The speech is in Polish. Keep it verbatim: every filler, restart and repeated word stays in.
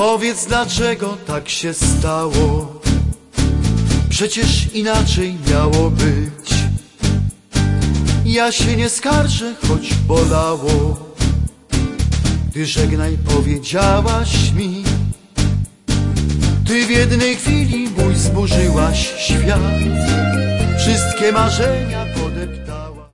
Powiedz, dlaczego tak się stało? Przecież inaczej miało być. Ja się nie skarżę, choć bolało, gdy żegnaj powiedziałaś mi. Ty w jednej chwili mój zburzyłaś świat, wszystkie marzenia podeptałaś.